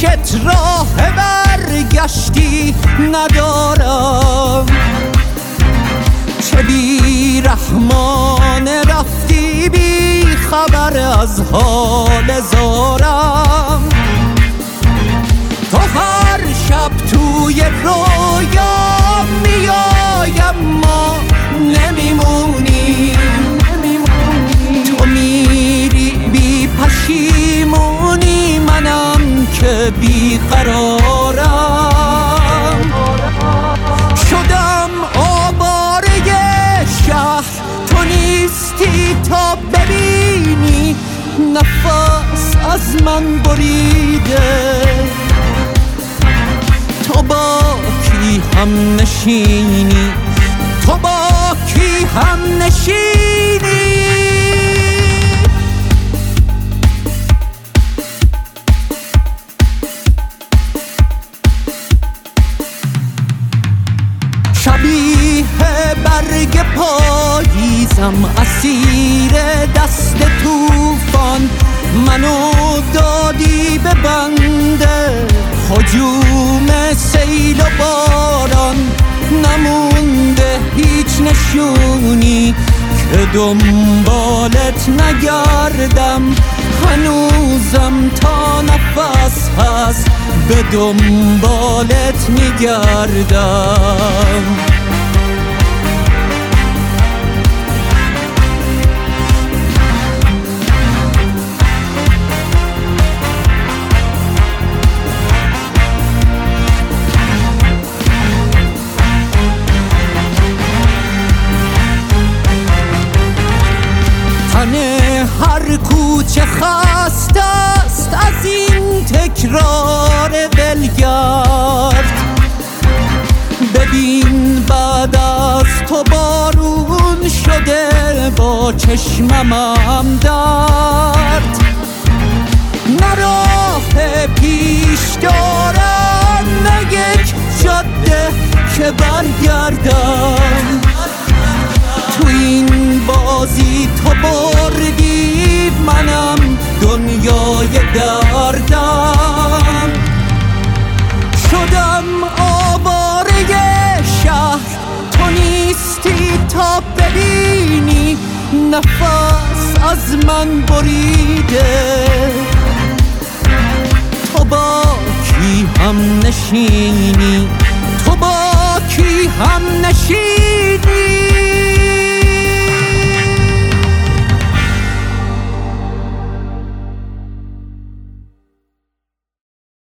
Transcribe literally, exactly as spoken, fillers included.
پیشت راه برگشتی ندارم، چه بی رحمانه رفتی بی خبر از حال زارم. تو هر شب توی رویا میایم ما نمیمونی، تو میری بی پشیمونی منم که بی قرارم. شدم آواره شهر تو نیستی تا ببینی نفس از من بریده، تو با کی هم نشینی، تو با کی هم نشینی. شبیه برگ پاییزم اسیر دست طوفان، منو دادی به بنده هجوم سیل و باران. نمونده هیچ نشونی که دنبالت نگردم، هنوزم تا نفس هست به دنبالت میگردم. هر کوچه خسته است از این تکرار ولگرد، ببین بعد از تو بارون شده با چشمم درد. نه راه پیش دارم نه یک جاده که برگردم، تو این بازی تو بردی منم دنیای دردم. شدم آواره شهر تو نیستی تا ببینی نفس از من بریده، تو با کی هم نشینی،